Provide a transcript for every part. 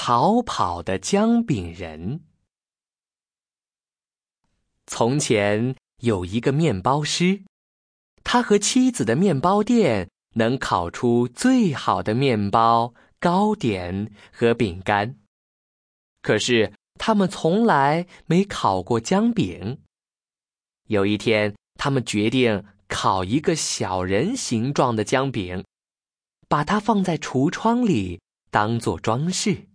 逃跑的姜饼人。从前有一个面包师，他和妻子的面包店能烤出最好的面包、糕点和饼干。可是他们从来没烤过姜饼。有一天，他们决定烤一个小人形状的姜饼，把它放在橱窗里当作装饰。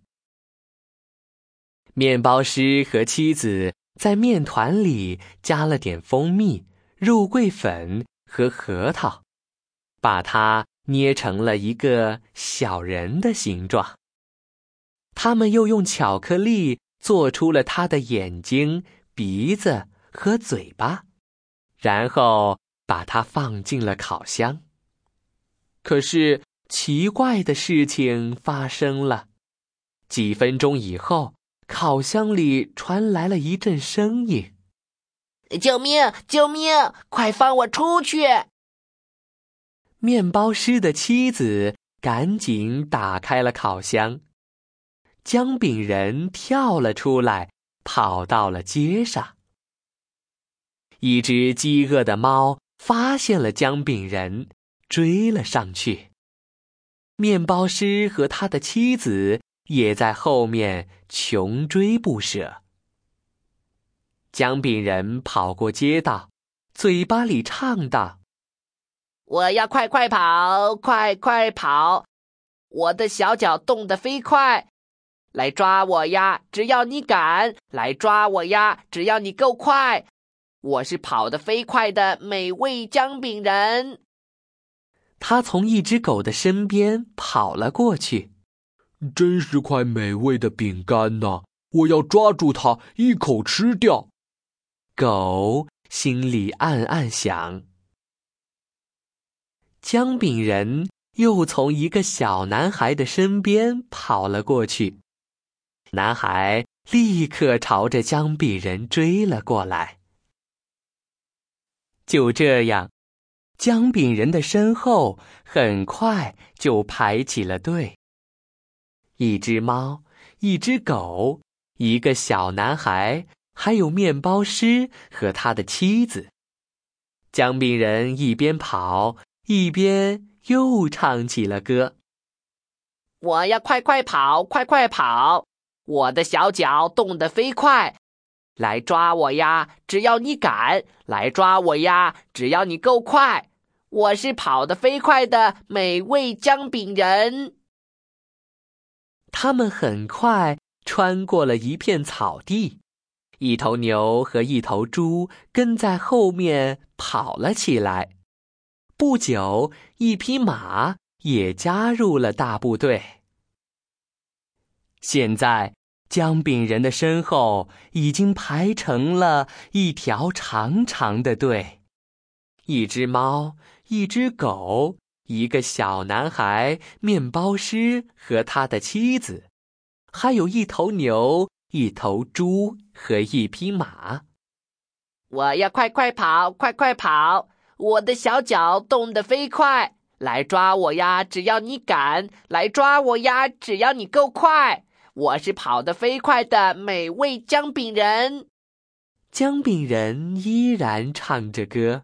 面包师和妻子在面团里加了点蜂蜜、肉桂粉和核桃，把它捏成了一个小人的形状。他们又用巧克力做出了他的眼睛、鼻子和嘴巴，然后把它放进了烤箱。可是奇怪的事情发生了，几分钟以后，烤箱里传来了一阵声音：“ 救命！救命！快放我出去！” 面包师的妻子赶紧打开了烤箱，姜饼人跳了出来，跑到了街上。一只饥饿的猫发现了姜饼人，追了上去。面包师和他的妻子也在后面穷追不舍。姜饼人跑过街道，嘴巴里唱道：“ 我要快快跑，快快跑！我的小脚动得飞快，来抓我呀！只要你敢，来抓我呀！只要你够快，我是跑得飞快的美味姜饼人。” 他从一只狗的身边跑了过去。 “真是块美味的饼干呐！我要抓住它，一口吃掉。” 狗心里暗暗想。姜饼人又从一个小男孩的身边跑了过去。男孩立刻朝着姜饼人追了过来。就这样，姜饼人的身后很快就排起了队。一只猫，一只狗，一个小男孩，还有面包师和他的妻子。姜饼人一边跑，一边又唱起了歌：“ 我要快快跑，快快跑！我的小脚动得飞快，来抓我呀！只要你敢，来抓我呀！只要你够快，我是跑得飞快的美味姜饼人。” 他们很快穿过了一片草地，一头牛和一头猪跟在后面跑了起来。不久，一匹马也加入了大部队。现在，姜饼人的身后已经排成了一条长长的队。一只猫，一只狗，一个小男孩，面包师和他的妻子，还有一头牛、一头猪和一匹马。 我要快快跑，快快跑！我的小脚动得飞快，来抓我呀！只要你敢，来抓我呀！只要你够快，我是跑得飞快的美味姜饼人。 姜饼人依然唱着歌。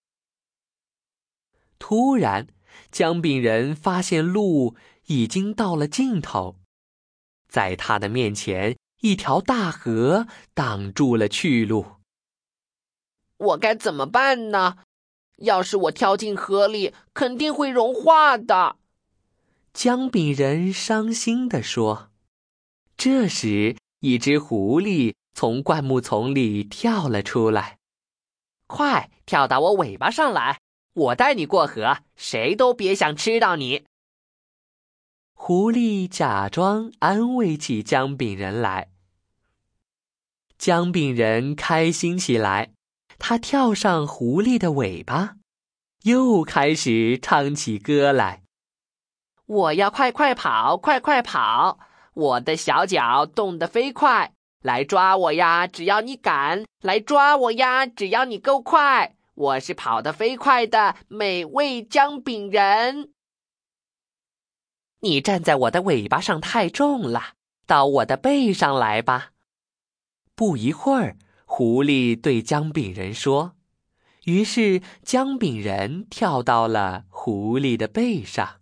突然，姜饼人发现路已经到了尽头，在他的面前，一条大河挡住了去路。 我该怎么办呢？要是我跳进河里，肯定会融化的。 姜饼人伤心地说。这时，一只狐狸从灌木丛里跳了出来。 快跳到我尾巴上来，我带你过河，谁都别想吃到你。 狐狸假装安慰起姜饼人来。姜饼人开心起来，他跳上狐狸的尾巴，又开始唱起歌来。 我要快快跑，快快跑！我的小脚动得飞快，来抓我呀！只要你敢，来抓我呀！只要你够快，我是跑得飞快的美味姜饼人。 你站在我的尾巴上太重了， 到我的背上来吧。不一会儿，狐狸对姜饼人说，于是姜饼人跳到了狐狸的背上。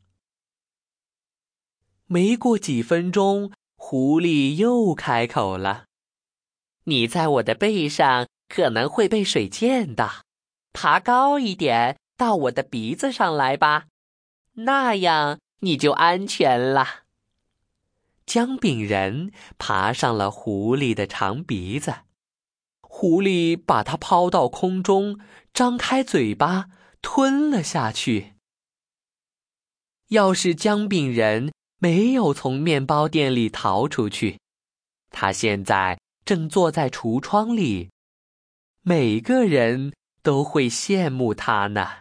没过几分钟，狐狸又开口了，你在我的背上可能会被水溅到，爬高一点，到我的鼻子上来吧，那样你就安全了。姜饼人爬上了狐狸的长鼻子，狐狸把它抛到空中，张开嘴巴吞了下去。要是姜饼人没有从面包店里逃出去，他现在正坐在橱窗里，每个人都会羡慕他呢。